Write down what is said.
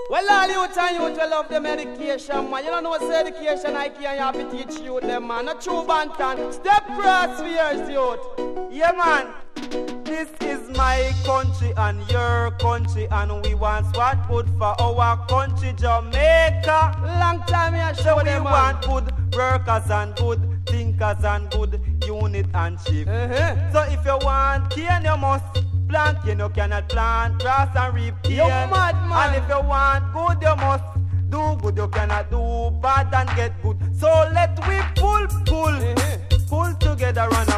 Well, all you and you to love the medication, man. You don't know what's education I can have to teach you them, man. Not true bantan. Step cross for yours, youth. Yeah, man. This is my country and your country, and we want what good for our country, Jamaica. Long time you show so them, we want good workers and good thinkers and good unit and chief. So if you want cane, you must plant cane. You cannot plant grass and reap cane. You mad, man. And if you want good, you must do good. You cannot do bad and get good. So let we pull together and